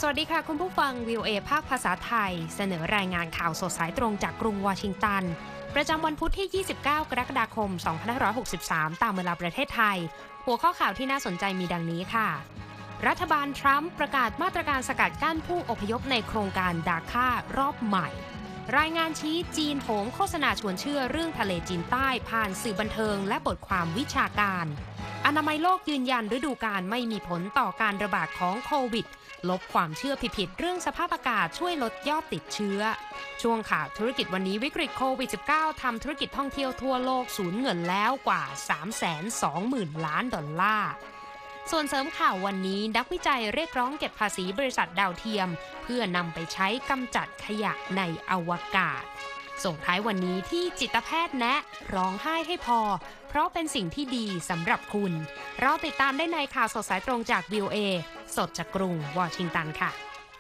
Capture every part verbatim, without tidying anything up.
สวัสดีค่ะคุณผู้ฟัง วี โอ เอ ภาคภาษาไทยเสนอรายงานข่าวสดสายตรงจากกรุงวอชิงตันประจำวันพุธที่ ยี่สิบเก้า กรกฎาคม สองพันห้าร้อยหกสิบสาม ตามเวลาประเทศไทยหัวข้อข่าวที่น่าสนใจมีดังนี้ค่ะรัฐบาลทรัมป์ประกาศมาตรการสกัดกั้นผู้อพยพในโครงการดาค่ารอบใหม่รายงานชี้จีนโหมโฆษณาชวนเชื่อเรื่องทะเลจีนใต้ผ่านสื่อบันเทิงและบทความวิชาการอนามัยโลกยืนยันฤดูกาลไม่มีผลต่อการระบาดของโควิดลบความเชื่อผิดๆเรื่องสภาพอากาศช่วยลดยอดติดเชื้อช่วงข่าวธุรกิจวันนี้วิกฤตโควิด สิบเก้า ทำธุรกิจท่องเที่ยวทั่วโลกสูญเงินแล้วกว่า สามแสนสองหมื่น ล้านดอลลาร์ส่วนเสริมข่าววันนี้นักวิจัยเรียกร้องเก็บภาษีบริษัทดาวเทียมเพื่อนำไปใช้กำจัดขยะในอวกาศส่งท้ายวันนี้ที่จิตแพทย์แนะร้องไห้ให้พอเพราะเป็นสิ่งที่ดีสำหรับคุณเราติดตามได้ในข่าวสดสายตรงจาก วี โอ เอ สดจากกรุงวอชิงตันค่ะ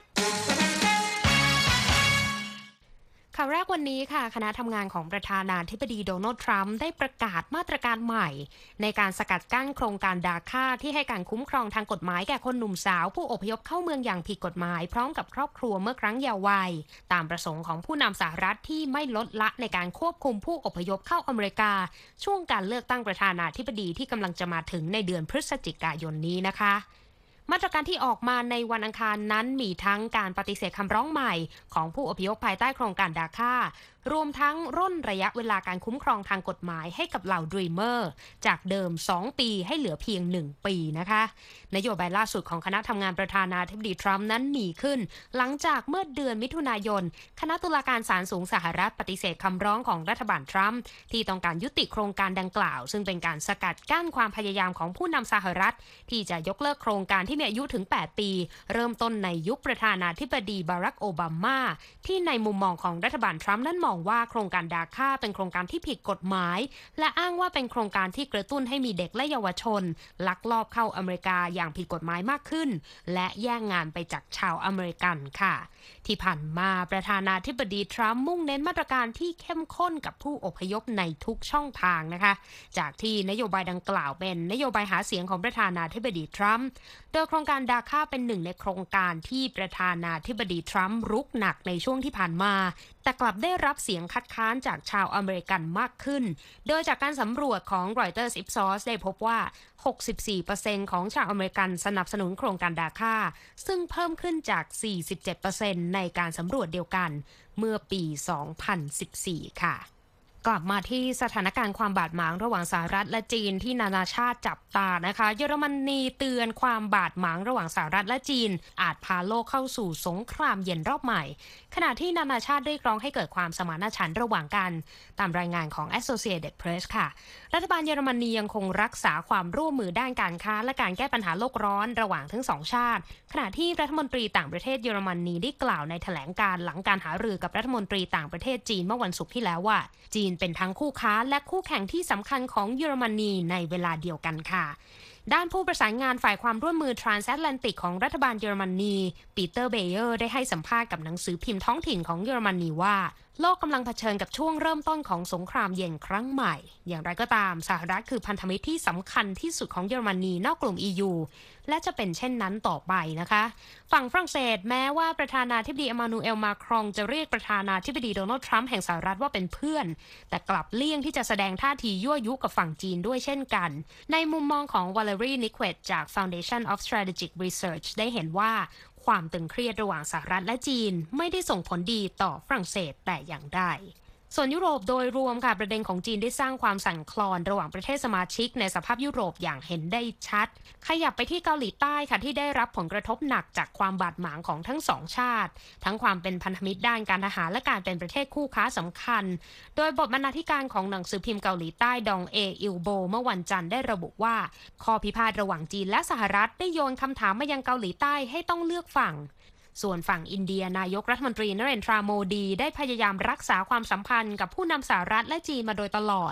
ข่าวแรกวันนี้ค่ะคณะทำงานของประธานาธิบดีโดนัลด์ทรัมป์ได้ประกาศมาตรการใหม่ในการสกัดกั้นโครงการดาค่าที่ให้การคุ้มครองทางกฎหมายแก่คนหนุ่มสาวผู้อพยพเข้าเมืองอย่างผิดกฎหมายพร้อมกับครอบครัวเมื่อครั้งเยาว์วัยตามประสงค์ของผู้นำสหรัฐที่ไม่ลดละในการควบคุมผู้อพยพเข้าอเมริกาช่วงการเลือกตั้งประธานาธิบดีที่กำลังจะมาถึงในเดือนพฤศจิกายนนี้นะคะมาตรการที่ออกมาในวันอังคารนั้นมีทั้งการปฏิเสธคำร้องใหม่ของผู้อพยพภายใต้โครงการดาค่ารวมทั้งร่นระยะเวลาการคุ้มครองทางกฎหมายให้กับเหล่าดรีมเมอร์จากเดิมสองปีให้เหลือเพียงหนึ่งปีนะคะนโยบายล่าสุดของคณะทำงานประธานาธิบดีทรัมป์นั้นมีขึ้นหลังจากเมื่อเดือนมิถุนายนคณะตุลาการศาลสูงสหรัฐปฏิเสธคำร้องของรัฐบาลทรัมป์ที่ต้องการยุติโครงการดังกล่าวซึ่งเป็นการสกัดกั้นความพยายามของผู้นำสหรัฐที่จะยกเลิกโครงการที่มีอายุถึงแปดปีเริ่มต้นในยุคประธานาธิบดีบารักโอบามาที่ในมุมมองของรัฐบาลทรัมป์นั้นมองว่าโครงการดาค่าเป็นโครงการที่ผิดกฎหมายและอ้างว่าเป็นโครงการที่กระตุ้นให้มีเด็กและเยาวชนลักลอบเข้าอเมริกาอย่างผิดกฎหมายมากขึ้นและแย่งงานไปจากชาวอเมริกันค่ะที่ผ่านมาประธานาธิบดีทรัมป์มุ่งเน้นมาตรการที่เข้มข้นกับผู้อพยพในทุกช่องทางนะคะจากที่นโยบายดังกล่าวเป็นนโยบายหาเสียงของประธานาธิบดีทรัมป์โดยโครงการดาค่าเป็นหนึ่งในโครงการที่ประธานาธิบดีทรัมป์รุกหนักในช่วงที่ผ่านมาแต่กลับได้รับเสียงคัดค้านจากชาวอเมริกันมากขึ้นโดยจากการสำรวจของ Reuters Ipsos ได้พบว่า หกสิบสี่เปอร์เซ็นต์ ของชาวอเมริกันสนับสนุนโครงการดาค่าซึ่งเพิ่มขึ้นจาก สี่สิบเจ็ดเปอร์เซ็นต์ ในการสำรวจเดียวกันเมื่อปี สองพันสิบสี่ ค่ะกลับมาที่สถานการณ์ความบาดหมางระหว่างสหรัฐและจีนที่นานาชาติจับตานะคะเยอรมนีเตือนความบาดหมางระหว่างสหรัฐและจีนอาจพาโลกเข้าสู่สงครามเย็นรอบใหม่ขณะที่นานาชาติเรียกร้องให้เกิดความสมานฉันท์ระหว่างกันตามรายงานของ Associated Press ค่ะรัฐบาลเยอรมนียังคงรักษาความร่วมมือด้านการค้าและการแก้ปัญหาโลกร้อนระหว่างทั้งสองชาติขณะที่รัฐมนตรีต่างประเทศเยอรมนีได้กล่าวในแถลงการหลังการหารือกับรัฐมนตรีต่างประเทศจีนเมื่อวันศุกร์ที่แล้วว่าจีนเป็นทั้งคู่ค้าและคู่แข่งที่สำคัญของเยอรมนีในเวลาเดียวกันค่ะด้านผู้ประสานงานฝ่ายความร่วมมือทรานส์แอตแลนติกของรัฐบาลเยอรมนีปีเตอร์เบเยอร์ได้ให้สัมภาษณ์กับหนังสือพิมพ์ท้องถิ่นของเยอรมนีว่าโลกกำลังเผชิญกับช่วงเริ่มต้นของสงครามเย็นครั้งใหม่อย่างไรก็ตามสหรัฐคือพันธมิตรที่สำคัญที่สุดของเยอรมนีนอกกลุ่ม อี ยู และจะเป็นเช่นนั้นต่อไปนะคะฝั่งฝรั่งเศสแม้ว่าประธานาธิบดีเอมานูเอลมาครองจะเรียกประธานาธิบดีโดนัลด์ทรัมป์แห่งสหรัฐว่าเป็นเพื่อนแต่กลับเลี่ยงที่จะแสดงท่าทียั่วยุกับฝั่งจีนด้วยเช่นกันในมุมมองของวาเลรีนิคเวตจาก Foundation of Strategic Research ได้เห็นว่าความตึงเครียดระหว่างสหรัฐและจีนไม่ได้ส่งผลดีต่อฝรั่งเศสแต่อย่างใดส่วนยุโรปโดยรวมค่ะประเด็นของจีนได้สร้างความสั่นคลอนระหว่างประเทศสมาชิกในสภาพยุโรปอย่างเห็นได้ชัดขยับไปที่เกาหลีใต้ค่ะที่ได้รับผลกระทบหนักจากความบาดหมางของทั้งสองชาติทั้งความเป็นพันธมิตรด้านการทหารและการเป็นประเทศคู่ค้าสำคัญโดยบทบรรณาธิการของหนังสือพิมพ์เกาหลีใต้ดองเออิลโบเมื่อวันจันทร์ได้ระบุว่าข้อพิพาทระหว่างจีนและสหรัฐได้โยนคำถามมายังเกาหลีใต้ให้ต้องเลือกฝั่งส่วนฝั่งอินเดียนายกรัฐมนตรีนเรนทราโมดีได้พยายามรักษาความสัมพันธ์กับผู้นำสหรัฐและจีนมาโดยตลอด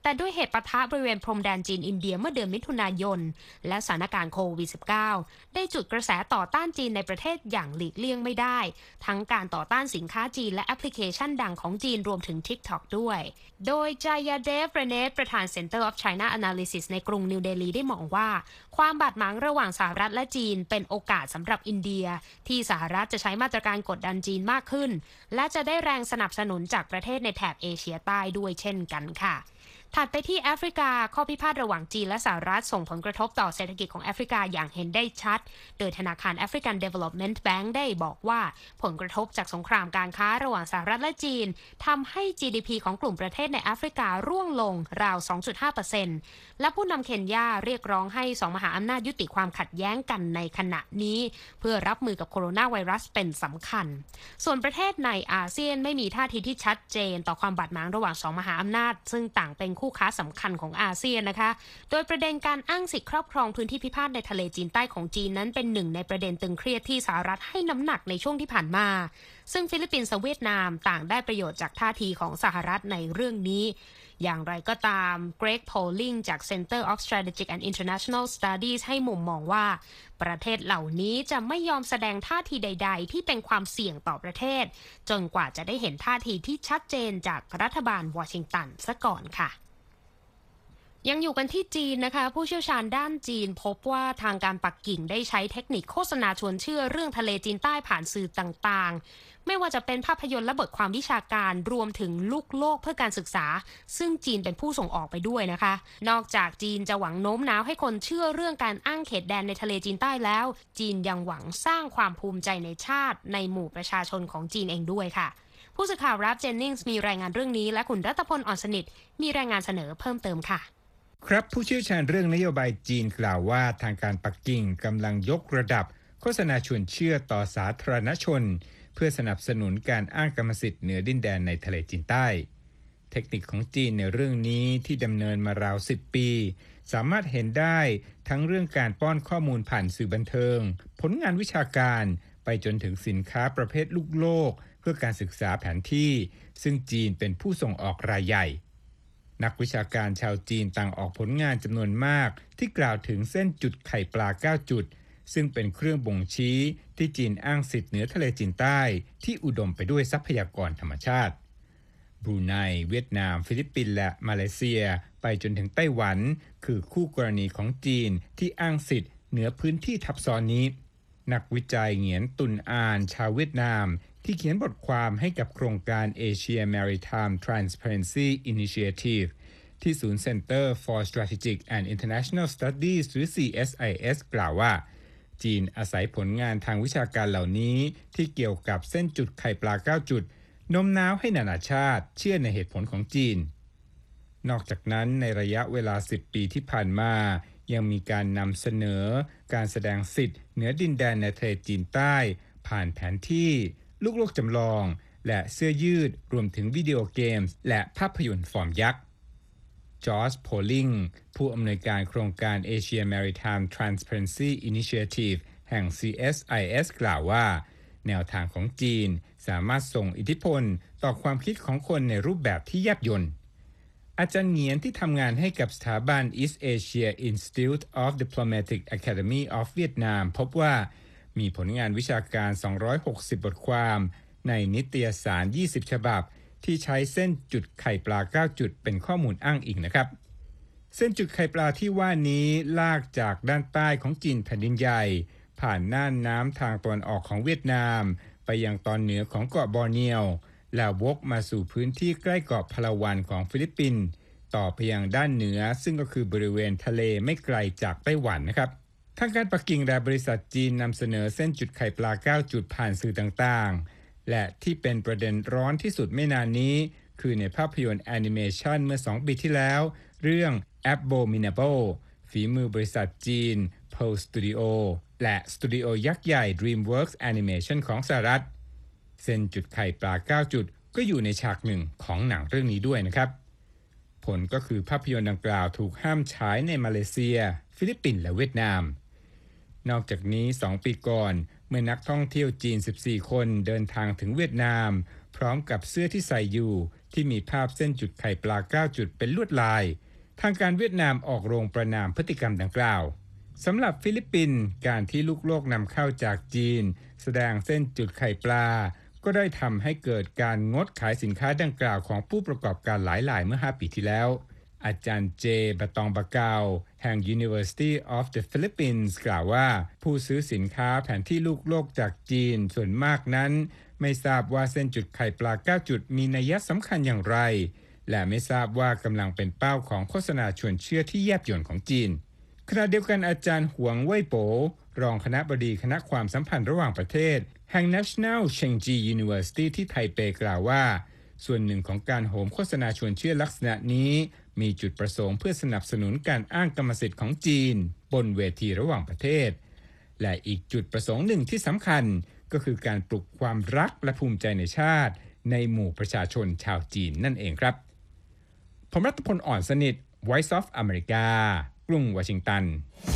แต่ด้วยเหตุปะทะบริเวณพรมแดนจีนอินเดียเมื่อเดือนมิถุนายนและสถานการณ์โควิด สิบเก้า ได้จุดกระแสต่อต้านจีนในประเทศอย่างหลีกเลี่ยงไม่ได้ทั้งการต่อต้านสินค้าจีนและแอปพลิเคชันดังของจีนรวมถึง TikTok ด้วยโดยจายาเดฟ เรเนตประธาน Center of China Analysis ในกรุงนิวเดลีได้มองว่าความบาดหมางระหว่างสหรัฐและจีนเป็นโอกาสสำหรับอินเดียที่สหรัฐจะใช้มาตรการกดดันจีนมากขึ้นและจะได้แรงสนับสนุนจากประเทศในแถบเอเชียใต้ด้วยเช่นกันค่ะถัดไปที่แอฟริกาข้อพิพาทระหว่างจีนและสหรัฐส่งผลกระทบต่อเศรษฐกิจของแอฟริกาอย่างเห็นได้ชัดโดยธนาคาร African Development Bank ได้บอกว่าผลกระทบจากสงครามการค้าระหว่างสหรัฐและจีนทำให้ จี ดี พี ของกลุ่มประเทศในแอฟริการ่วงลงราว สองจุดห้าเปอร์เซ็นต์ และผู้นำเคนยาเรียกร้องให้สองมหาอำนาจยุติความขัดแย้งกันในขณะนี้เพื่อรับมือกับโคโรนาไวรัสเป็นสำคัญส่วนประเทศในอาเซียนไม่มีท่าทีที่ชัดเจนต่อความบาดหมางระหว่างสองมหาอำนาจซึ่งต่างเป็นคู่ค้าสำคัญของอาเซียนนะคะโดยประเด็นการอ้างสิทธิครอบครองพื้นที่พิพาทในทะเลจีนใต้ของจีนนั้นเป็นหนึ่งในประเด็นตึงเครียดที่สหรัฐให้น้ำหนักในช่วงที่ผ่านมาซึ่งฟิลิปปินส์และเวียดนามต่างได้ประโยชน์จากท่าทีของสหรัฐในเรื่องนี้อย่างไรก็ตาม Greg Polling จาก Center of Strategic and International Studies ให้มุมมองว่าประเทศเหล่านี้จะไม่ยอมแสดงท่าทีใดๆที่เป็นความเสี่ยงต่อประเทศจนกว่าจะได้เห็นท่าทีที่ชัดเจนจากรัฐบาลวอชิงตันซะก่อนค่ะยังอยู่กันที่จีนนะคะผู้เชี่ยวชาญด้านจีนพบว่าทางการปักกิ่งได้ใช้เทคนิคโฆษณาชวนเชื่อเรื่องทะเลจีนใต้ผ่านสื่อต่างๆไม่ว่าจะเป็นภาพยนตร์และบทความวิชาการรวมถึงลูกโลกเพื่อการศึกษาซึ่งจีนเป็นผู้ส่งออกไปด้วยนะคะนอกจากจีนจะหวังโน้มน้าวให้คนเชื่อเรื่องการอ้างเขตแดนในทะเลจีนใต้แล้วจีนยังหวังสร้างความภูมิใจในชาติในหมู่ประชาชนของจีนเองด้วยค่ะผู้สื่อข่าวรับเจนนิงส์มีรายงานเรื่องนี้และคุณรัตพล อ่อนสนิทมีรายงานเสนอเพิ่มเติมค่ะครับผู้เชี่ยวชาญเรื่องนโยบายจีนกล่าวว่าทางการปักกิ่งกำลังยกระดับโฆษณาชวนเชื่อต่อสาธารณชนเพื่อสนับสนุนการอ้างกรรมสิทธิ์เหนือดินแดนในทะเลจีนใต้เทคนิคของจีนในเรื่องนี้ที่ดำเนินมาราวสิบปีสามารถเห็นได้ทั้งเรื่องการป้อนข้อมูลผ่านสื่อบันเทิงผลงานวิชาการไปจนถึงสินค้าประเภทลูกโลกเพื่อการศึกษาแผนที่ซึ่งจีนเป็นผู้ส่งออกรายใหญ่นักวิชาการชาวจีนต่างออกผลงานจำนวนมากที่กล่าวถึงเส้นจุดไข่ปลาเก้าจุดซึ่งเป็นเครื่องบ่งชี้ที่จีนอ้างสิทธิ์เหนือทะเลจีนใต้ที่อุดมไปด้วยทรัพยากรธรรมชาติบรูไนเวียดนามฟิลิปปินส์และมาเลเซียไปจนถึงไต้หวันคือคู่กรณีของจีนที่อ้างสิทธิ์เหนือพื้นที่ทับซ้อนนี้นักวิจัยเหงียนตุนอานชาวเวียดนามที่เขียนบทความให้กับโครงการ Asia Maritime Transparency Initiative ที่ศูนย์ Center for Strategic and International Studies หรือ ซี เอส ไอ เอส กล่าวว่าจีนอาศัยผลงานทางวิชาการเหล่านี้ที่เกี่ยวกับเส้นจุดไข่ปลาเก้าจุดโน้มน้าวให้นานาชาติเชื่อในเหตุผลของจีนนอกจากนั้นในระยะเวลาสิบปีที่ผ่านมายังมีการนำเสนอการแสดงสิทธิ์เหนือดินแดนในทะเลจีนใต้ผ่านแผนที่ลูกโลกจำลองและเสื้อยืดรวมถึงวิดีโอเกมส์และภาพยนตร์ฟอร์มยักษ์จอร์จโพลิงผู้อำนวยการโครงการ Asia Maritime Transparency Initiative แห่ง ซี เอส ไอ เอส กล่าวว่าแนวทางของจีนสามารถส่งอิทธิพลต่อความคิดของคนในรูปแบบที่แยบยลอาจารย์เหงียนที่ทำงานให้กับสถาบัน East Asia Institute of Diplomatic Academy of Vietnam พบว่ามีผลงานวิชาการสองร้อยหกสิบบทความในนิตยสารยี่สิบฉบับที่ใช้เส้นจุดไข่ปลาเก้าจุดเป็นข้อมูลอ้างอิงนะครับเส้นจุดไข่ปลาที่ว่านี้ลากจากด้านใต้ของจีนแผ่นดินใหญ่ผ่านน่านน้ำทางตะวันออกของเวียดนามไปยังตอนเหนือของเกาะบอร์เนียวแล้ววกมาสู่พื้นที่ใกล้เกาะพะลาวันของฟิลิปปินส์ต่อไปยังด้านเหนือซึ่งก็คือบริเวณทะเลไม่ไกลจากไต้หวันนะครับทางการปักกิ่งและบริษัทจีนนำเสนอเส้นจุดไข่ปลาเก้าจุดผ่านสื่อต่างๆและที่เป็นประเด็นร้อนที่สุดไม่นานนี้คือในภาพยนตร์แอนิเมชันเมื่อสองปีที่แล้วเรื่อง Abominable ฝีมือบริษัทจีน Pearl Studio และสตูดิโอยักษ์ใหญ่ DreamWorks Animation ของสหรัฐเส้นจุดไข่ปลาเก้าจุดก็อยู่ในฉากหนึ่งของหนังเรื่องนี้ด้วยนะครับผลก็คือภาพยนตร์ดังกล่าวถูกห้ามฉายในมาเลเซียฟิลิปปินส์และเวียดนามนอกจากนี้สองปีก่อนเมื่อนักท่องเที่ยวจีนสิบสี่คนเดินทางถึงเวียดนามพร้อมกับเสื้อที่ใส่อยู่ที่มีภาพเส้นจุดไข่ปลาเก้าจุดเป็นลวดลายทางการเวียดนามออกโรงประนามพฤติกรรมดังกล่าวสำหรับฟิลิปปินส์การที่ลูกโลกนำเข้าจากจีนแสดงเส้นจุดไข่ปลาก็ได้ทำให้เกิดการงดขายสินค้าดังกล่าวของผู้ประกอบการหลายรายเมื่อห้าปีที่แล้วอาจารย์เจบะตองบะเกาแห่ง University of the Philippines กล่าวว่าผู้ซื้อสินค้าแผนที่ลูกโลกจากจีนส่วนมากนั้นไม่ทราบว่าเส้นจุดไข่ปลาเก้าจุดมีนัยสำคัญอย่างไรและไม่ทราบว่ากำลังเป็นเป้าของโฆษณาชวนเชื่อที่แยบยลของจีนขณะเดียวกันอาจารย์หวงเว่ยโป๋รองคณบดีคณะความสัมพันธ์ระหว่างประเทศแห่ง National Chengchi University ที่ไทเปกล่าวว่าส่วนหนึ่งของการโหมโฆษณาชวนเชื่อลักษณะนี้มีจุดประสงค์เพื่อสนับสนุนการอ้างกรรมสิทธิ์ของจีนบนเวทีระหว่างประเทศและอีกจุดประสงค์หนึ่งที่สำคัญก็คือการปลุกความรักและภูมิใจในชาติในหมู่ประชาชนชาวจีนนั่นเองครับผมรัตพล อ่อนสนิท Voice of America กรุงวอชิงตัน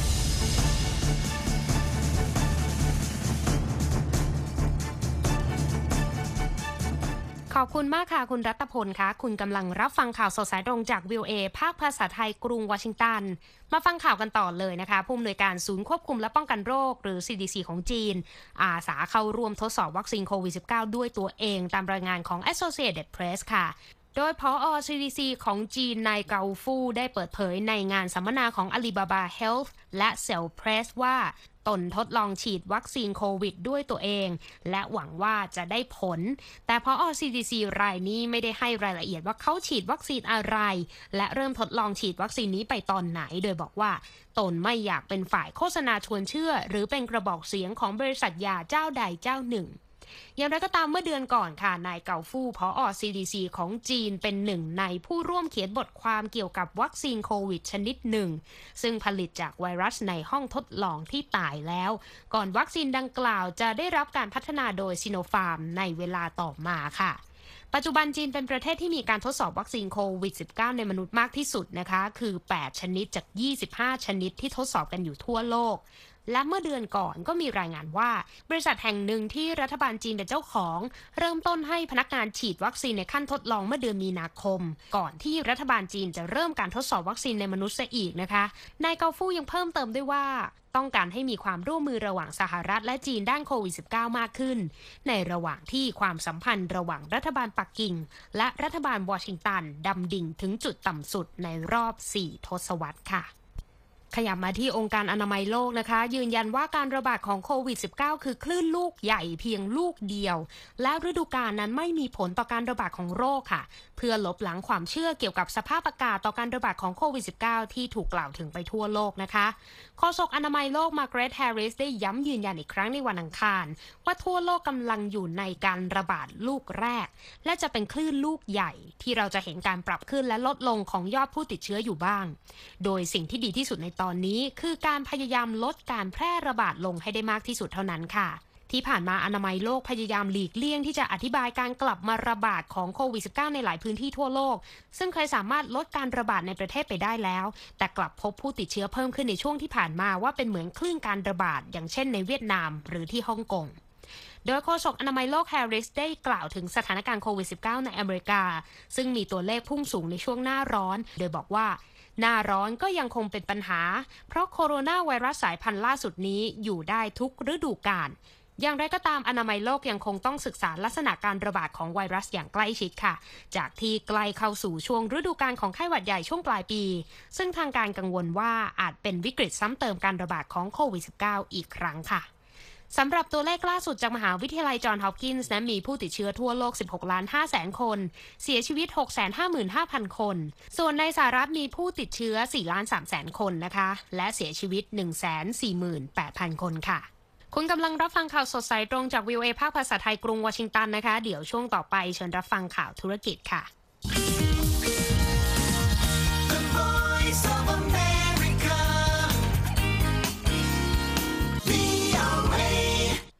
ขอบคุณมากค่ะคุณรัตพลคะคุณกำลังรับฟังข่าวสดสายตรงจาก วี โอ เอ ภาคภาษาไทยกรุงวอชิงตันมาฟังข่าวกันต่อเลยนะคะผู้อำนวยการศูนย์ควบคุมและป้องกันโรคหรือ ซี ดี ซี ของจีนอาสาเข้าร่วมทดสอบวัคซีนโควิด สิบเก้า ด้วยตัวเองตามรายงานของ Associated Press ค่ะโดยผอ. ซี ดี ซี ของจีนนายเกาฟู่ได้เปิดเผยในงานสัมมนาของ Alibaba Health และ Cell Press ว่าตนทดลองฉีดวัคซีนโควิดด้วยตัวเองและหวังว่าจะได้ผลแต่ผอ. ซี ดี ซี รายนี้ไม่ได้ให้รายละเอียดว่าเขาฉีดวัคซีนอะไรและเริ่มทดลองฉีดวัคซีนนี้ไปตอนไหนโดยบอกว่าตนไม่อยากเป็นฝ่ายโฆษณาชวนเชื่อหรือเป็นกระบอกเสียงของบริษัทยาเจ้าใดเจ้าหนึ่งอย่างไรก็ตามเมื่อเดือนก่อนค่ะนายเกาฟู่ผอ. ซี ดี ซี ของจีนเป็นหนึ่งในผู้ร่วมเขียนบทความเกี่ยวกับวัคซีนโควิดชนิดหนึ่งซึ่งผลิตจากไวรัสในห้องทดลองที่ตายแล้วก่อนวัคซีนดังกล่าวจะได้รับการพัฒนาโดยซิโนฟาร์มในเวลาต่อมาค่ะปัจจุบันจีนเป็นประเทศที่มีการทดสอบวัคซีนโควิด สิบเก้า ในมนุษย์มากที่สุดนะคะคือแปดชนิดจากยี่สิบห้าชนิดที่ทดสอบกันอยู่ทั่วโลกและเมื่อเดือนก่อนก็มีรายงานว่าบริษัทแห่งหนึ่งที่รัฐบาลจีนเป็นเจ้าของเริ่มต้นให้พนักงานฉีดวัคซีนในขั้นทดลองเมื่อเดือนมีนาคมก่อนที่รัฐบาลจีนจะเริ่มการทดสอบวัคซีนในมนุษย์ซะอีกนะคะนายเกาฟู่ยังเพิ่มเติมด้วยว่าต้องการให้มีความร่วมมือระหว่างสหรัฐและจีนด้านโควิด สิบเก้า มากขึ้นในระหว่างที่ความสัมพันธ์ระหว่างรัฐบาลปักกิ่งและรัฐบาลวอชิงตันดำดิ่งถึงจุดต่ำสุดในรอบสี่ทศวรรษค่ะขยับมาที่องค์การอนามัยโลกนะคะยืนยันว่าการระบาดของโควิด สิบเก้า คือคลื่นลูกใหญ่เพียงลูกเดียวและฤดูกาลนั้นไม่มีผลต่อการระบาดของโรคค่ะเพื่อลบล้างความเชื่อเกี่ยวกับสภาพอากาศต่อการระบาดของโควิด สิบเก้า ที่ถูกกล่าวถึงไปทั่วโลกนะคะโฆษกอนามัยโลกมาร์เกรต แฮร์ริสได้ย้ำยืนยันอีกครั้งในวันอังคารว่าทั่วโลกกำลังอยู่ในการระบาดลูกแรกและจะเป็นคลื่นลูกใหญ่ที่เราจะเห็นการปรับขึ้นและลดลงของยอดผู้ติดเชื้ออยู่บ้างโดยสิ่งที่ดีที่สุดในตอนนี้คือการพยายามลดการแพร่ระบาดลงให้ได้มากที่สุดเท่านั้นค่ะที่ผ่านมาอนามัยโลกพยายามหลีกเลี่ยงที่จะอธิบายการกลับมาระบาดของโควิด สิบเก้า ในหลายพื้นที่ทั่วโลกซึ่งเคยสามารถลดการระบาดในประเทศไปได้แล้วแต่กลับพบผู้ติดเชื้อเพิ่มขึ้นในช่วงที่ผ่านมาว่าเป็นเหมือนคลื่นการระบาดอย่างเช่นในเวียดนามหรือที่ฮ่องกงโดยโฆษกอนามัยโลกแฮร์ริสได้กล่าวถึงสถานการณ์โควิด สิบเก้า ในอเมริกาซึ่งมีตัวเลขพุ่งสูงในช่วงหน้าร้อนโดยบอกว่าหน้าร้อนก็ยังคงเป็นปัญหาเพราะโคโรนาไวรัสสายพันธุ์ล่าสุดนี้อยู่ได้ทุกฤดูกาลอย่างไรก็ตามอนามัยโลกยังคงต้องศึกษาลักษณะการระบาดของไวรัสอย่างใกล้ชิดค่ะจากที่ใกล้เข้าสู่ช่วงฤดูกาลของไข้หวัดใหญ่ช่วงปลายปีซึ่งทางการกังวลว่าอาจเป็นวิกฤตซ้ำเติมการระบาดของโควิด สิบเก้า อีกครั้งค่ะสำหรับตัวเลขล่าสุดจากมหาวิทยาลัยจอห์นฮอปกินส์นั้นมีผู้ติดเชื้อทั่วโลก สิบหกล้านห้าแสน คนเสียชีวิต หกแสนห้าหมื่นห้าพัน คนส่วนในสหรัฐมีผู้ติดเชื้อ สี่ล้านสามแสน คนนะคะและเสียชีวิต หนึ่งแสนสี่หมื่นแปดพัน คนค่ะคุณกำลังรับฟังข่าวสดสายตรงจาก วี โอ เอ ภาคภาษาไทยกรุงวอชิงตันนะคะเดี๋ยวช่วงต่อไปเชิญรับฟังข่าวธุรกิจค่ะ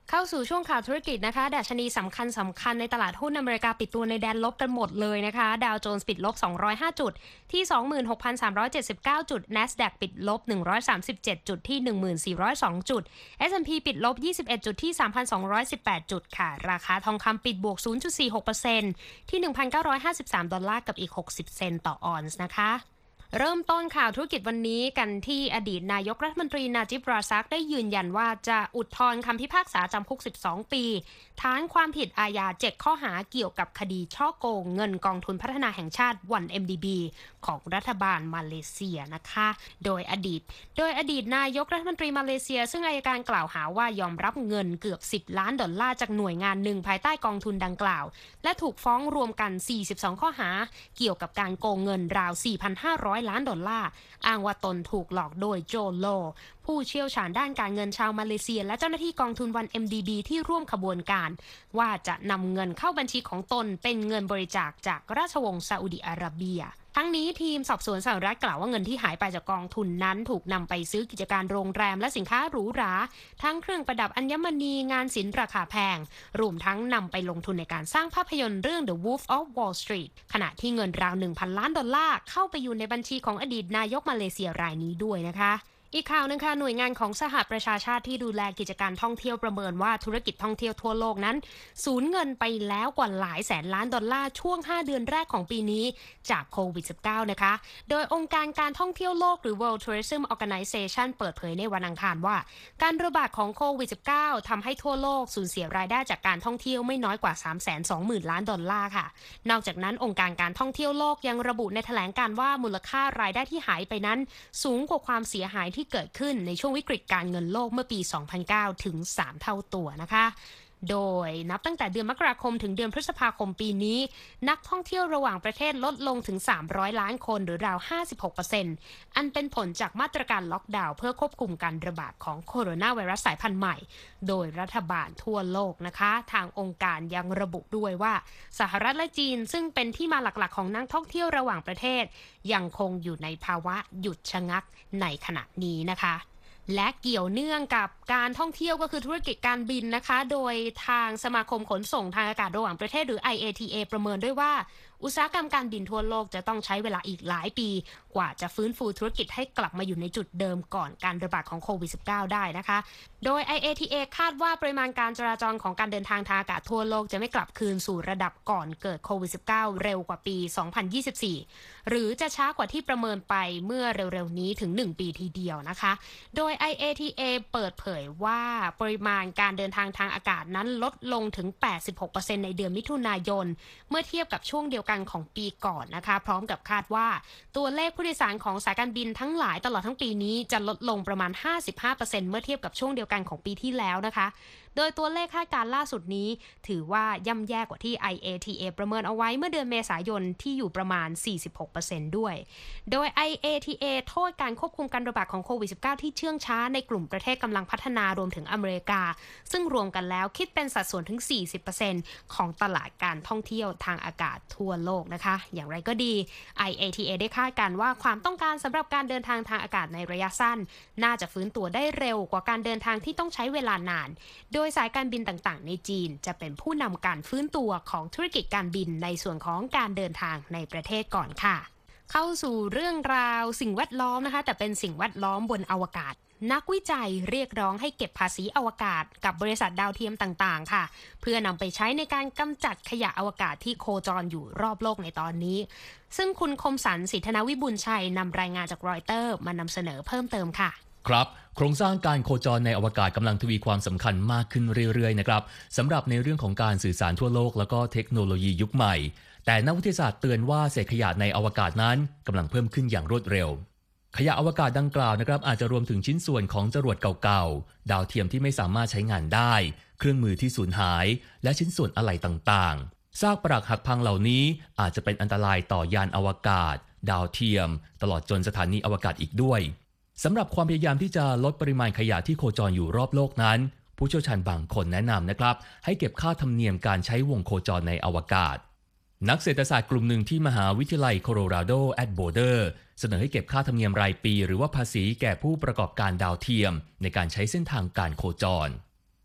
เข้าสู่ช่วงข่าวธุรกิจนะคะดัชนีสำคัญสำคัญในตลาดหุ้นอเมริกาปิดตัวในแดนลบกันหมดเลยนะคะดาวโจนส์ปิดลบสองร้อยห้าจุดที่ สองหมื่นหกพันสามร้อยเจ็ดสิบเก้า จุด NASDAQ ปิดลบหนึ่งร้อยสามสิบเจ็ดจุดที่ หนึ่งพันสี่ร้อยสอง จุด เอส แอนด์ พี ปิดลบยี่สิบเอ็ดจุดที่ สามพันสองร้อยสิบแปด จุดค่ะราคาทองคำปิดบวก ศูนย์จุดสี่หกเปอร์เซ็นต์ ที่ หนึ่งพันเก้าร้อยห้าสิบสาม ดอลลาร์กับอีกหกสิบเซนต์ต่อออนซ์นะคะเริ่มต้นข่าวธุรกิจวันนี้กันที่อดีตนายกรัฐมนตรีนาจิบ ราซักได้ยืนยันว่าจะอุทธรณ์คำพิพากษาจำคุกสิบสองปีฐานความผิดอาญาเจ็ดข้อหาเกี่ยวกับคดีฉ้อโกงเงินกองทุนพัฒนาแห่งชาติ วัน เอ็ม ดี บี ของรัฐบาลมาเลเซียนะคะโดยอดีตโดยอดีตนายกรัฐมนตรีมาเลเซียซึ่งอัยการกล่าวหาว่ายอมรับเงินเกือบสิบล้านดอลลาร์จากหน่วยงานหนึ่งภายใต้กองทุนดังกล่าวและถูกฟ้องรวมกันสี่สิบสองข้อหาเกี่ยวกับการโกงเงินราว สี่พันห้าร้อย ล้านดอลลาร์อ้างว่าตนถูกหลอกโดยโจโลผู้เชี่ยวชาญด้านการเงินชาวมาเลเซียและเจ้าหน้าที่กองทุน วัน เอ็ม ดี บี ที่ร่วมขบวนการว่าจะนำเงินเข้าบัญชีของตนเป็นเงินบริจาคจากราชวงศ์ซาอุดิอาระเบียทั้งนี้ทีมสอบสวนสหรัฐกล่าวว่าเงินที่หายไปจากกองทุนนั้นถูกนำไปซื้อกิจการโรงแรมและสินค้าหรูหราทั้งเครื่องประดับอัญมณีงานศิลป์ราคาแพงรวมทั้งนำไปลงทุนในการสร้างภาพยนตร์เรื่อง The Wolf of Wall Street ขณะที่เงินราว หนึ่งพัน ล้านดอลลาร์เข้าไปอยู่ในบัญชีของอดีตนายกมาเลเซียรายนี้ด้วยนะคะอีกข่าวนึงค่ะหน่วยงานของสหประชาชาติที่ดูแลกิจการท่องเที่ยวประเมินว่าธุรกิจท่องเที่ยวทั่วโลกนั้นสูญเงินไปแล้วกว่าหลายแสนล้านดอลลาร์ช่วงห้าเดือนแรกของปีนี้จากโควิด สิบเก้า นะคะโดยองค์การการท่องเที่ยวโลกหรือ World Tourism Organization เปิดเผยในวันอังคารว่าการระบาดของโควิด สิบเก้า ทำให้ทั่วโลกสูญเสียรายได้จากการท่องเที่ยวไม่น้อยกว่า สามแสนสองหมื่น ล้านดอลลาร์ค่ะนอกจากนั้นองค์การการท่องเที่ยวโลกยังระบุในแถลงการณ์ว่ามูลค่ารายได้ที่หายไปนั้นสูงกว่าความเสียหายที่เกิดขึ้นในช่วงวิกฤตการเงินโลกเมื่อปี สองพันเก้า ถึง สาม เท่าตัวนะคะโดยนับตั้งแต่เดือนมกราคมถึงเดือนพฤษภาคมปีนี้นักท่องเที่ยวระหว่างประเทศลดลงถึงสามร้อยล้านคนหรือราว ห้าสิบหกเปอร์เซ็นต์ อันเป็นผลจากมาตรการล็อกดาวน์เพื่อควบคุมการระบาดของโคโรนาไวรัสสายพันธุ์ใหม่โดยรัฐบาลทั่วโลกนะคะทางองค์การยังระบุด้วยว่าสหรัฐและจีนซึ่งเป็นที่มาหลักๆของนักท่องเที่ยวระหว่างประเทศยังคงอยู่ในภาวะหยุดชะงักในขณะนี้นะคะและเกี่ยวเนื่องกับการท่องเที่ยวก็คือธุรกิจการบินนะคะโดยทางสมาคมขนส่งทางอากาศระหว่างประเทศหรือ ไอ เอ ที เอ ประเมินด้วยว่าอุตสาหกรรมการบินทั่วโลกจะต้องใช้เวลาอีกหลายปีกว่าจะฟื้นฟูธุรกิจให้กลับมาอยู่ในจุดเดิมก่อนการระบาดของโควิด สิบเก้า ได้นะคะโดย ไอ เอ ที เอ คาดว่าปริมาณการจราจรของการเดินทางทางอากาศทั่วโลกจะไม่กลับคืนสู่ระดับก่อนเกิดโควิด สิบเก้า เร็วกว่าปี สองพันยี่สิบสี่ หรือจะช้ากว่าที่ประเมินไปเมื่อเร็วๆนี้ถึงหนึ่งปีทีเดียวนะคะโดย ไอ เอ ที เอ เปิดเผยว่าปริมาณการเดินทางทางอากาศนั้นลดลงถึง แปดสิบหกเปอร์เซ็นต์ ในเดือนมิถุนายนเมื่อเทียบกับช่วงเดียวกันของปีก่อนนะคะพร้อมกับคาดว่าตัวเลขผู้โดยสารของสายการบินทั้งหลายตลอดทั้งปีนี้จะลดลงประมาณ ห้าสิบห้าเปอร์เซ็นต์ เมื่อเทียบกับช่วงเดียวกันของปีที่แล้วนะคะโดยตัวเลขคาดการณ์ล่าสุดนี้ถือว่าย่ำแย่กว่าที่ ไอ เอ ที เอ ประเมินเอาไว้เมื่อเดือนเมษายนที่อยู่ประมาณ สี่สิบหกเปอร์เซ็นต์ ด้วยโดย ไอ เอ ที เอ โทษการควบคุมการระบาดของโควิด สิบเก้า ที่เชื่องช้าในกลุ่มประเทศกำลังพัฒนารวมถึงอเมริกาซึ่งรวมกันแล้วคิดเป็นสัดส่วนถึง สี่สิบเปอร์เซ็นต์ ของตลาดการท่องเที่ยวทางอากาศทั่วโลกนะคะอย่างไรก็ดี ไอ เอ ที เอ ได้คาดการณ์ว่าความต้องการสำหรับการเดินทางทางอากาศในระยะสั้นน่าจะฟื้นตัวได้เร็วกว่าการเดินทางที่ต้องใช้เวลานานโดยสายการบินต่างๆในจีนจะเป็นผู้นำการฟื้นตัวของธุรกิจการบินในส่วนของการเดินทางในประเทศก่อนค่ะเข้าสู่เรื่องราวสิ่งแวดล้อมนะคะแต่เป็นสิ่งแวดล้อมบนอวกาศนักวิจัยเรียกร้องให้เก็บภาษีอวกาศกับบริษัทดาวเทียมต่างๆค่ะเพื่อนำไปใช้ในการกำจัดขยะอวกาศที่โคจรอยู่รอบโลกในตอนนี้ซึ่งคุณคมสันต์ สิทธนาวิบูลย์ชัยนำรายงานจากรอยเตอร์มานำเสนอเพิ่มเติมค่ะครับโครงสร้างการโคจรในอวกาศกำลังทวีความสำคัญมากขึ้นเรื่อยๆนะครับสำหรับในเรื่องของการสื่อสารทั่วโลกแล้วก็เทคโนโลยียุคใหม่แต่นักวิทยาศาสตร์เตือนว่าเศษขยะในอวกาศนั้นกำลังเพิ่มขึ้นอย่างรวดเร็วขยะอวกาศดังกล่าวนะครับอาจจะรวมถึงชิ้นส่วนของจรวดเก่าๆดาวเทียมที่ไม่สามารถใช้งานได้เครื่องมือที่สูญหายและชิ้นส่วนอะไหล่ต่างๆซากปรักหักพังเหล่านี้อาจจะเป็นอันตรายต่อยานอวกาศดาวเทียมตลอดจนสถานีอวกาศอีกด้วยสำหรับความพยายามที่จะลดปริมาณขยะที่โคจรอยู่รอบโลกนั้นผู้เชี่ยวชาญบางคนแนะนำนะครับให้เก็บค่าธรรมเนียมการใช้วงโคจรในอวกาศนักเศรษฐศาสตร์กลุ่มหนึ่งที่มหาวิทยาลัยโคโลราโดแอตโบเดอร์เสนอให้เก็บค่าธรรมเนียมรายปีหรือว่าภาษีแก่ผู้ประกอบการดาวเทียมในการใช้เส้นทางการโคจร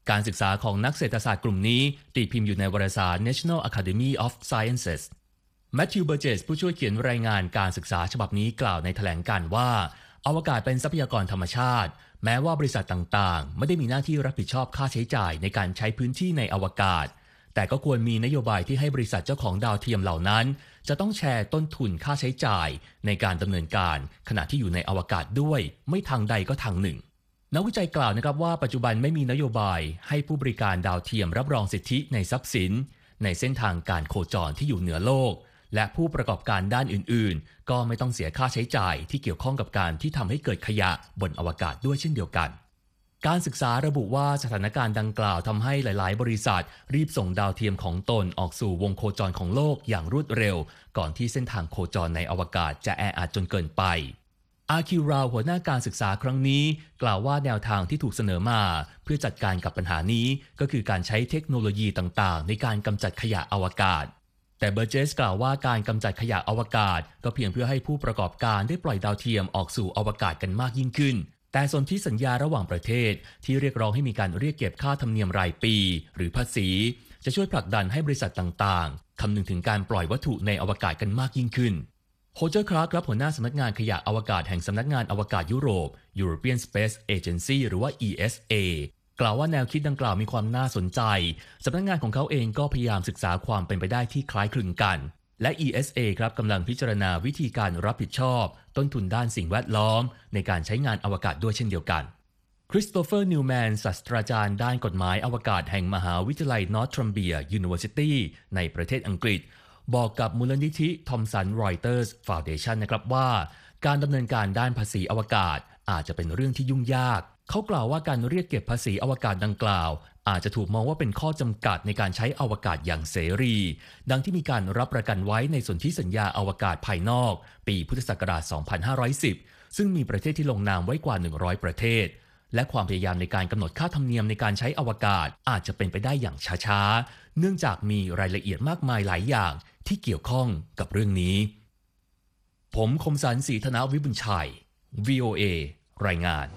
การศึกษาของนักเศรษฐศาสตร์กลุ่มนี้ตีพิมพ์อยู่ในวารสาร National Academy of Sciences แมทธิว เบอร์เจสผู้ช่วยเขียนรายงานการศึกษาฉบับนี้กล่าวในแถลงการณ์ว่าอวกาศเป็นทรัพยากรธรรมชาติแม้ว่าบริษัทต่างๆไม่ได้มีหน้าที่รับผิดชอบค่าใช้จ่ายในการใช้พื้นที่ในอวกาศแต่ก็ควรมีนโยบายที่ให้บริษัทเจ้าของดาวเทียมเหล่านั้นจะต้องแชร์ต้นทุนค่าใช้จ่ายในการดำเนินการขณะที่อยู่ในอวกาศด้วยไม่ทางใดก็ทางหนึ่งนักวิจัยกล่าวนะครับว่าปัจจุบันไม่มีนโยบายให้ผู้บริการดาวเทียมรับรองสิทธิในทรัพย์สินในเส้นทางการโคจรที่อยู่เหนือโลกและผู้ประกอบการด้านอื่นๆก็ไม่ต้องเสียค่าใช้จ่ายที่เกี่ยวข้องกับการที่ทำให้เกิดขยะบนอวกาศด้วยเช่นเดียวกันการศึกษาระบุว่าสถานการณ์ดังกล่าวทำให้หลายๆบริษัทรีบส่งดาวเทียมของตนออกสู่วงโคจรของโลกอย่างรวดเร็วก่อนที่เส้นทางโคจรในอวกาศจะแออัดจนเกินไปอาคิวราวหัวหน้าการศึกษาครั้งนี้กล่าวว่าแนวทางที่ถูกเสนอมาเพื่อจัดการกับปัญหานี้ก็คือการใช้เทคโนโลยีต่างๆในการกำจัดขยะอวกาศแต่เบอร์เจสกล่าวว่าการกำจัดขยะอวกาศก็เพียงเพื่อให้ผู้ประกอบการได้ปล่อยดาวเทียมออกสู่อวกาศกันมากยิ่งขึ้นแต่สนธิสัญญาระหว่างประเทศที่เรียกร้องให้มีการเรียกเก็บค่าธรรมเนียมรายปีหรือภาษีจะช่วยผลักดันให้บริษัทต่างๆคำนึงถึงการปล่อยวัตถุในอวกาศกันมากยิ่งขึ้นโฮเจอร์คลาร์กรับหัวหน้าสำนักงานขยะอวกาศแห่งสำนักงานอวกาศยุโรป European Space Agency หรือว่า อี เอส เอ กล่าวว่าแนวคิดดังกล่าวมีความน่าสนใจสำนักงานของเขาเองก็พยายามศึกษาความเป็นไปได้ที่คล้ายคลึงกันและ อี เอส เอ ครับกำลังพิจารณาวิธีการรับผิดชอบต้นทุนด้านสิ่งแวดล้อมในการใช้งานอวกาศด้วยเช่นเดียวกันคริสโตเฟอร์นิวแมนศาสตราจารย์ด้านกฎหมายอวกาศแห่งมหาวิทยาลัยนอร์ทรัมเบียยูนิเวอร์ซิตี้ในประเทศอังกฤษบอกกับมูลนิธิทอมสันรอยเตอร์สฟาวเดชันนะครับว่าการดำเนินการด้านภาษีอวกาศอาจจะเป็นเรื่องที่ยุ่งยากเขากล่าวว่าการเรียกเก็บภาษีอวกาศดังกล่าวอาจจะถูกมองว่าเป็นข้อจำกัดในการใช้อวกาศอย่างเสรีดังที่มีการรับประกันไว้ในสนธิสัญญาอวกาศภายนอกปีพุทธศักราช สองพันห้าร้อยสิบ ซึ่งมีประเทศที่ลงนามไว้กว่า หนึ่งร้อย ประเทศและความพยายามในการกำหนดค่าธรรมเนียมในการใช้อวกาศอาจจะเป็นไปได้อย่างช้าๆเนื่องจากมีรายละเอียดมากมายหลายอย่างที่เกี่ยวข้องกับเรื่องนี้ผมคมสันต์ ศรีธนวิบุญชัย วี โอ เอ รายงาน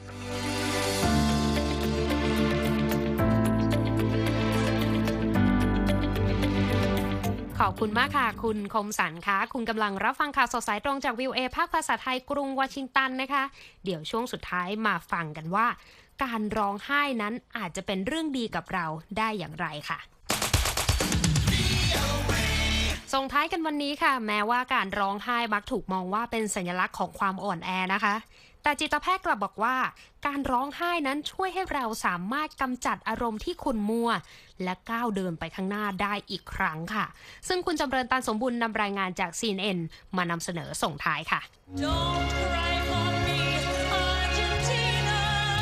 ขอบคุณมากค่ะคุณคมสันค่ะคุณกำลังรับฟังข่าวสดสายตรงจาก วี โอ เอ ภาคภาษาไทยกรุงวอชิงตันนะคะเดี๋ยวช่วงสุดท้ายมาฟังกันว่าการร้องไห้นั้นอาจจะเป็นเรื่องดีกับเราได้อย่างไรค่ะส่งท้ายกันวันนี้ค่ะแม้ว่าการร้องไห้มักถูกมองว่าเป็นสัญลักษณ์ของความอ่อนแอนะคะแต่จิตแพทย์กลับบอกว่าการร้องไห้นั้นช่วยให้เราสามารถกำจัดอารมณ์ที่ขุ่นมัวและก้าวเดินไปข้างหน้าได้อีกครั้งค่ะซึ่งคุณจำเริญ ตันสมบุญนำรายงานจาก ซี เอ็น เอ็น มานำเสนอส่งท้ายค่ะ Don't cry for me, Argentina.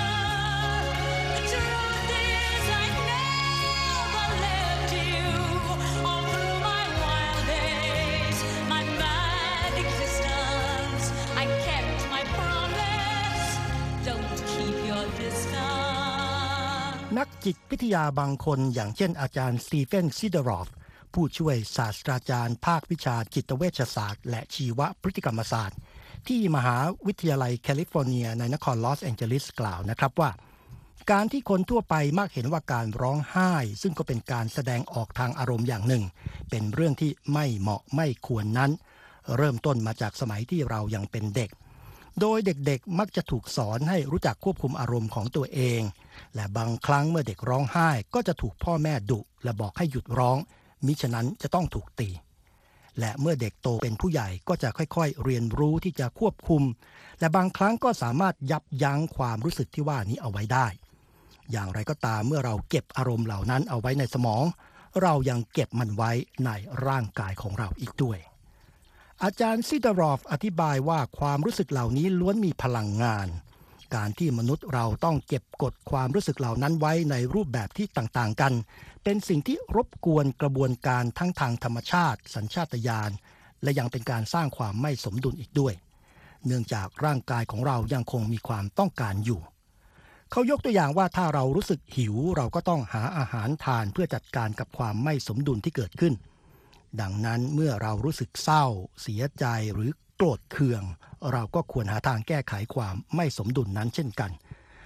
The truth is I never left you all through my wild days, my mad existence. I kept my promise. Don't keep your distance. นักจิตวิทยาบางคนอย่างเช่นอาจารย์สตีเฟน ซิดอรอฟผู้ช่วยศาสตราจารย์ภาควิชาจิตเวชศาสตร์และชีวพฤติกรรมศาสตร์ที่มหาวิทยาลัยแคลิฟอร์เนียในนครลอสแองเจลิสกล่าวนะครับว่าการที่คนทั่วไปมักเห็นว่าการร้องไห้ซึ่งก็เป็นการแสดงออกทางอารมณ์อย่างหนึ่งเป็นเรื่องที่ไม่เหมาะไม่ควรนั้นเริ่มต้นมาจากสมัยที่เรายังเป็นเด็กโดยเด็กๆมักจะถูกสอนให้รู้จักควบคุมอารมณ์ของตัวเองและบางครั้งเมื่อเด็กร้องไห้ก็จะถูกพ่อแม่ดุและบอกให้หยุดร้องมิฉะนั้นจะต้องถูกตีและเมื่อเด็กโตเป็นผู้ใหญ่ก็จะค่อยๆเรียนรู้ที่จะควบคุมและบางครั้งก็สามารถยับยั้งความรู้สึกที่ว่านี้เอาไว้ได้อย่างไรก็ตามเมื่อเราเก็บอารมณ์เหล่านั้นเอาไว้ในสมองเรายังเก็บมันไว้ในร่างกายของเราอีกด้วยอาจารย์ซิดารอฟอธิบายว่าความรู้สึกเหล่านี้ล้วนมีพลังงานการที่มนุษย์เราต้องเก็บกดความรู้สึกเหล่านั้นไว้ในรูปแบบที่ต่างๆกันเป็นสิ่งที่รบกวนกระบวนการทั้งทางธรรมชาติสัญชาตญาณและยังเป็นการสร้างความไม่สมดุลอีกด้วยเนื่องจากร่างกายของเรายังคงมีความต้องการอยู่เขายกตัวอย่างว่าถ้าเรารู้สึกหิวเราก็ต้องหาอาหารทานเพื่อจัดการกับความไม่สมดุลที่เกิดขึ้นดังนั้นเมื่อเรารู้สึกเศร้าเสียใจหรือโกรธเคืองเราก็ควรหาทางแก้ไขความไม่สมดุลนั้นเช่นกัน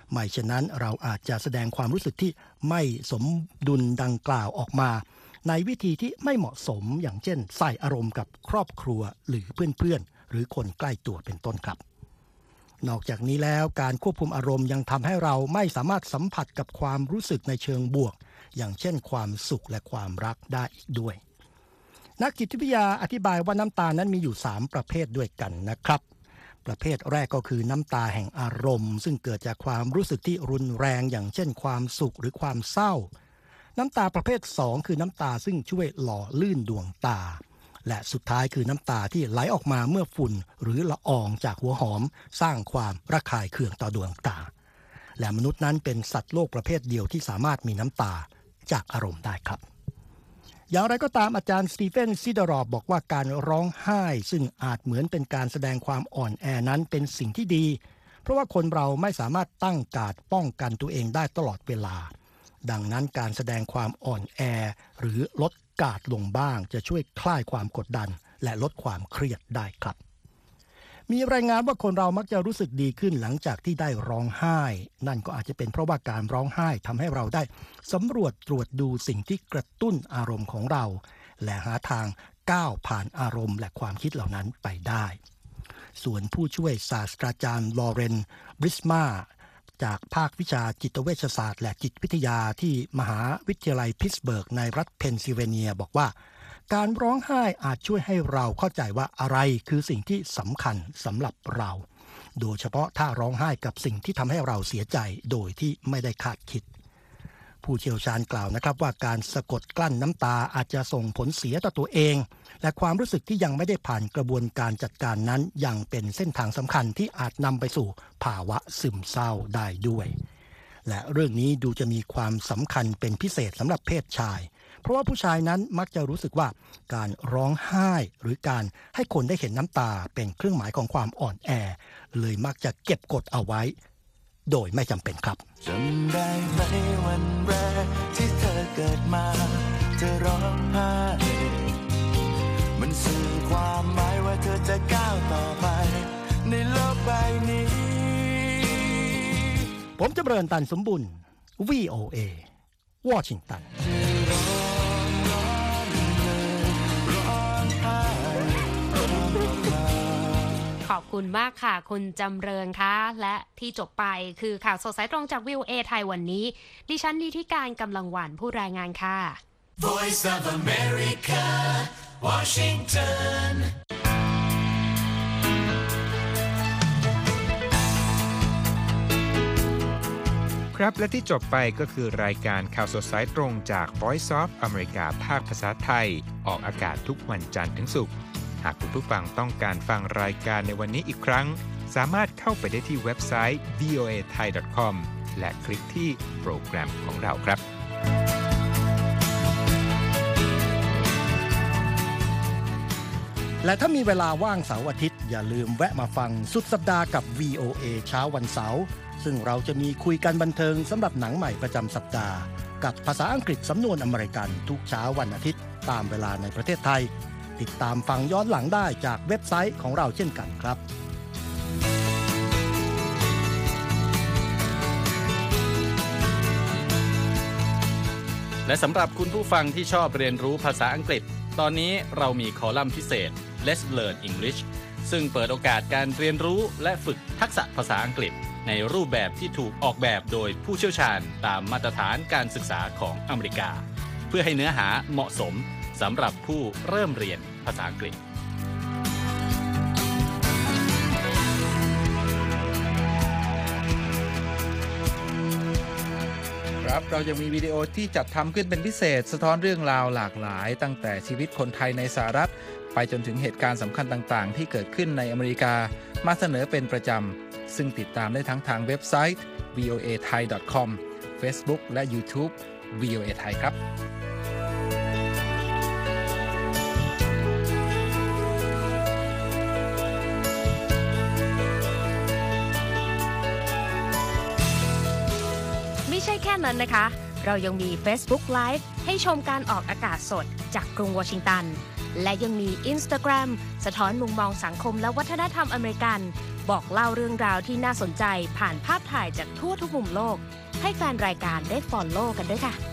ไม่เช่นนั้นเราอาจจะแสดงความรู้สึกที่ไม่สมดุลดังกล่าวออกมาในวิธีที่ไม่เหมาะสมอย่างเช่นใส่อารมณ์กับครอบครัวหรือเพื่อนๆหรือคนใกล้ตัวเป็นต้นครับนอกจากนี้แล้วการควบคุมอารมณ์ยังทำให้เราไม่สามารถสัมผัสกับความรู้สึกในเชิงบวกอย่างเช่นความสุขและความรักได้อีกด้วยนักจิตวิทยาอธิบายว่าน้ำตานั้นมีอยู่สามประเภทด้วยกันนะครับประเภทแรกก็คือน้ำตาแห่งอารมณ์ซึ่งเกิดจากความรู้สึกที่รุนแรงอย่างเช่นความสุขหรือความเศร้าน้ำตาประเภทสองคือน้ำตาซึ่งช่วยหล่อลื่นดวงตาและสุดท้ายคือน้ำตาที่ไหลออกมาเมื่อฝุ่นหรือละอองจากหัวหอมสร้างความระคายเคืองต่อดวงตาและมนุษย์นั้นเป็นสัตว์โลกประเภทเดียวที่สามารถมีน้ำตาจากอารมณ์ได้ครับอย่างไรก็ตามอาจารย์สตีเฟนซิดารอฟบอกว่าการร้องไห้ซึ่งอาจเหมือนเป็นการแสดงความอ่อนแอนั้นเป็นสิ่งที่ดีเพราะว่าคนเราไม่สามารถตั้งการ์ดป้องกันตัวเองได้ตลอดเวลาดังนั้นการแสดงความอ่อนแอหรือลดการ์ดลงบ้างจะช่วยคลายความกดดันและลดความเครียดได้ครับมีรายงานว่าคนเรามักจะรู้สึกดีขึ้นหลังจากที่ได้ร้องไห้นั่นก็อาจจะเป็นเพราะว่าการร้องไห้ทำให้เราได้สำรวจตรวจดูสิ่งที่กระตุ้นอารมณ์ของเราและหาทางก้าวผ่านอารมณ์และความคิดเหล่านั้นไปได้ส่วนผู้ช่วยศาสตราจารย์ลอเรนบริสมาจากภาควิชาจิตเวชศาสตร์และจิตวิทยาที่มหาวิทยาลัยพิตต์สเบิร์กในรัฐเพนซิลเวเนียบอกว่าการร้องไห้อาจช่วยให้เราเข้าใจว่าอะไรคือสิ่งที่สำคัญสำหรับเราโดยเฉพาะถ้าร้องไห้กับสิ่งที่ทำให้เราเสียใจโดยที่ไม่ได้คาดคิดผู้เชี่ยวชาญกล่าวนะครับว่าการสะกดกลั้นน้ำตาอาจจะส่งผลเสียต่อตัวเองและความรู้สึกที่ยังไม่ได้ผ่านกระบวนการจัดการนั้นยังเป็นเส้นทางสำคัญที่อาจนำไปสู่ภาวะซึมเศร้าได้ด้วยและเรื่องนี้ดูจะมีความสำคัญเป็นพิเศษสำหรับเพศชายเพราะว่าผู้ชายนั้นมักจะรู้สึกว่าการร้องไห้หรือการให้คนได้เห็นน้ำตาเป็นเครื่องหมายของความอ่อนแอเลยมักจะเก็บกดเอาไว้โดยไม่จำเป็นครับจำได้ไหมวันแรกที่เธอเกิดมาเธอร้องไห้มันสื่อความหมายว่าเธอจะก้าวต่อไปในโลกใบนี้ผมจะเริญตันสมบุญ วี โอ เอ วอชิงตันขอบคุณมากค่ะคุณจำเริญคะและที่จบไปคือข่าวสดสายตรงจาก วี โอ เอ ไทยวันนี้ดิฉันนิธิการกำลังหวานผู้รายงานค่ะ Voice of America Washington ครับและที่จบไปก็คือรายการข่าวสดสายตรงจาก Voice of America ภาคภาษาไทยออกอากาศทุกวันจันทร์ถึงศุกร์หากคุณผู้ฟังต้องการฟังรายการในวันนี้อีกครั้งสามารถเข้าไปได้ที่เว็บไซต์ วี โอ เอ ไทย ดอท คอม และคลิกที่โปรแกรมของเราครับและถ้ามีเวลาว่างเสาร์อาทิตย์อย่าลืมแวะมาฟังสุดสัปดาห์กับ วี โอ เอ เช้าวันเสาร์ซึ่งเราจะมีคุยกันบันเทิงสำหรับหนังใหม่ประจำสัปดาห์กับภาษาอังกฤษสำนวนอเมริกันทุกเช้าวันอาทิตย์ตามเวลาในประเทศไทยติดตามฟังย้อนหลังได้จากเว็บไซต์ของเราเช่นกันครับและสำหรับคุณผู้ฟังที่ชอบเรียนรู้ภาษาอังกฤษตอนนี้เรามีคอลัมน์พิเศษ Let's Learn English ซึ่งเปิดโอกาสการเรียนรู้และฝึกทักษะภาษาอังกฤษในรูปแบบที่ถูกออกแบบโดยผู้เชี่ยวชาญตามมาตรฐานการศึกษาของอเมริกาเพื่อให้เนื้อหาเหมาะสมสำหรับผู้เริ่มเรียนภาษาอังกฤษครับเรายังมีวิดีโอที่จัดทำขึ้นเป็นพิเศษสะท้อนเรื่องราวหลากหลายตั้งแต่ชีวิตคนไทยในสหรัฐไปจนถึงเหตุการณ์สำคัญต่างๆที่เกิดขึ้นในอเมริกามาเสนอเป็นประจำซึ่งติดตามได้ทั้งทางเว็บไซต์ วี โอ เอ ไทย ดอท คอม Facebook และ YouTube วี โอ เอ ไทยครับไม่ใช่แค่นั้นนะคะเรายังมี Facebook Live ให้ชมการออกอากาศสดจากกรุงวอชิงตันและยังมี Instagram สะท้อนมุมมองสังคมและวัฒนธรรมอเมริกันบอกเล่าเรื่องราวที่น่าสนใจผ่านภาพถ่ายจากทั่วทุกมุมโลกให้แฟนรายการได้ฟอลโล่กันด้วยค่ะ